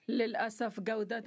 للأسف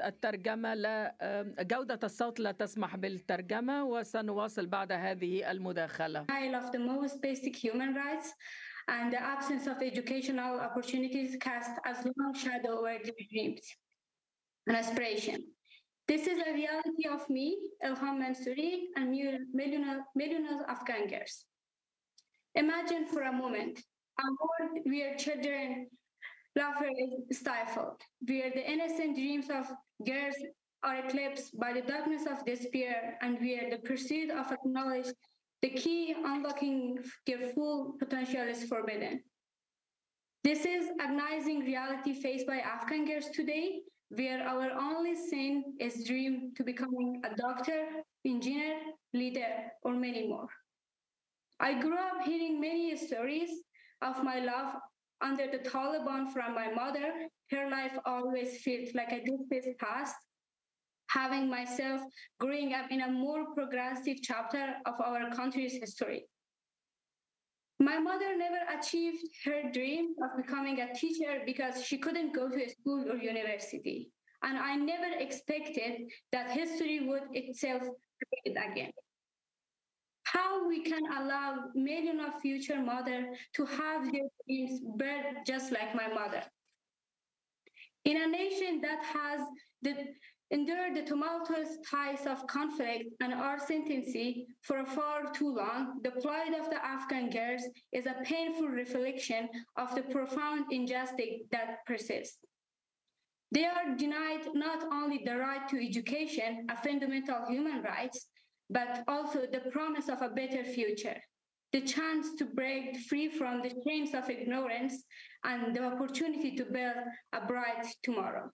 جودة الصوت لا تسمح بالترجمة، وسنواصل بعد هذه المداخلة. Of the most basic human rights and the absence of educational opportunities cast as long shadow over their dreams and aspiration. This is a reality of me, Ilham Mansouri, and millions of Afghan girls. Imagine for a moment a world where children laughter is stifled, where the innocent dreams of girls are eclipsed by the darkness of despair, and where the pursuit of knowledge, the key unlocking their full potential, is forbidden. This is agonizing reality faced by Afghan girls today, where our only sin is dream to becoming a doctor, engineer, leader, or many more. I grew up hearing many stories of my love under the Taliban from my mother. Her life always felt like a distant past, having myself growing up in a more progressive chapter of our country's history. My mother never achieved her dream of becoming a teacher because she couldn't go to school or university. And I never expected that history would itself repeat again. How we can allow millions of future mothers to have their dreams birthed just like my mother. In a nation that has endured the tumultuous ties of conflict and uncertainty for far too long, the plight of the Afghan girls is a painful reflection of the profound injustice that persists. They are denied not only the right to education, a fundamental human right, but also the promise of a better future, the chance to break free from the chains of ignorance, and the opportunity to build a bright tomorrow.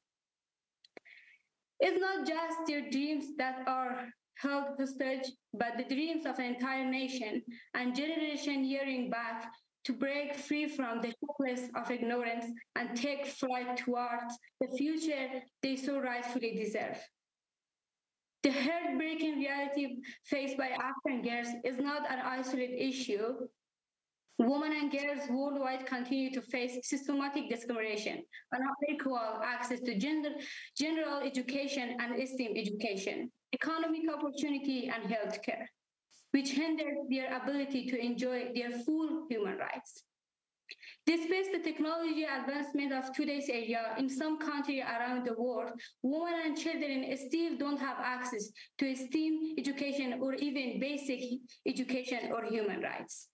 It's not just their dreams that are held hostage, but the dreams of an entire nation and generation yearning back to break free from the hopeless of ignorance and take flight towards the future they so rightfully deserve. The heartbreaking reality faced by Afghan girls is not an isolated issue. Women and girls worldwide continue to face systematic discrimination and unequal access to general education and STEM education, economic opportunity, and healthcare, which hinders their ability to enjoy their full human rights. Despite the technology advancement of today's area, in some countries around the world, women and children still don't have access to STEM education or even basic education or human rights.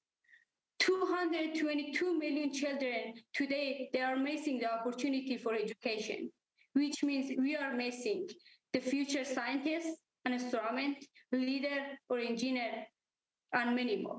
222 million children today, they are missing the opportunity for education, which means we are missing the future scientists, an astronomer, leader, or engineer, and many more.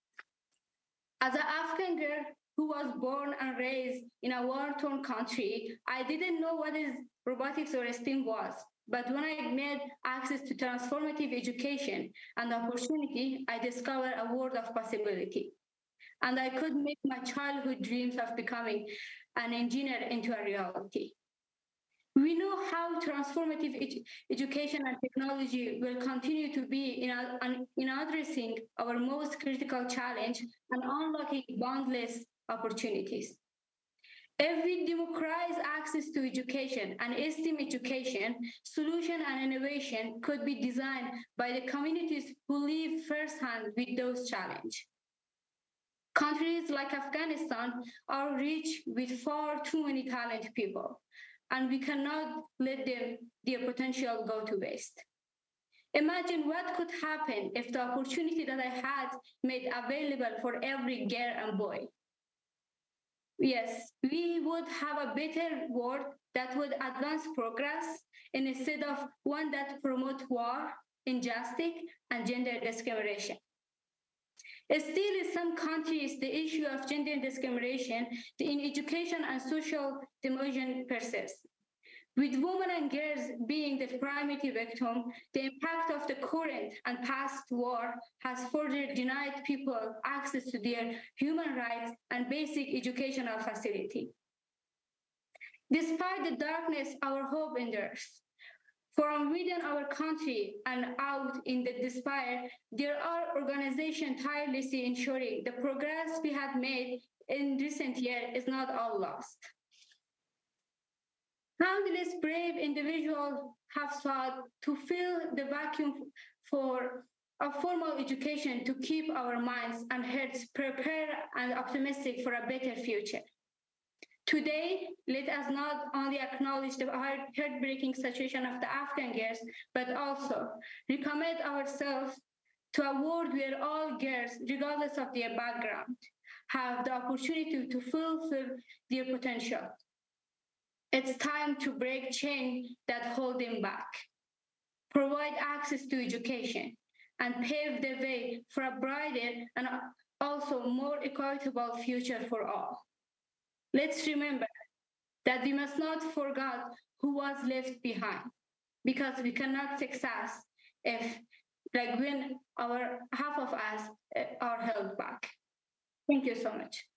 As an Afghan girl who was born and raised in a war-torn country, I didn't know what is robotics or STEM was. But when I made access to transformative education and opportunity, I discovered a world of possibility. And I could make my childhood dreams of becoming an engineer into a reality. We know how transformative education and technology will continue to be in addressing our most critical challenge and unlocking boundless opportunities. If we democratize access to education and STEM education, solution and innovation could be designed by the communities who live firsthand with those challenges. Countries like Afghanistan are rich with far too many talented people, and we cannot let their potential go to waste. Imagine what could happen if the opportunity that I had made available for every girl and boy. Yes, we would have a better world that would advance progress instead of one that promotes war, injustice, and gender discrimination. Still, in some countries, the issue of gender discrimination in education and social demotion persists. With women and girls being the primary victim, the impact of the current and past war has further denied people access to their human rights and basic educational facility. Despite the darkness, our hope endures. From within our country and out in the despair, there are organizations tirelessly ensuring the progress we have made in recent years is not all lost. Countless brave individuals have sought to fill the vacuum for a formal education to keep our minds and hearts prepared and optimistic for a better future. Today, let us not only acknowledge the heartbreaking situation of the Afghan girls, but also recommit ourselves to a world where all girls, regardless of their background, have the opportunity to fulfill their potential. It's time to break chains that hold them back, provide access to education, and pave the way for a brighter and also more equitable future for all. Let's remember that we must not forget who was left behind because we cannot success if like when our half of us are held back. Thank you so much.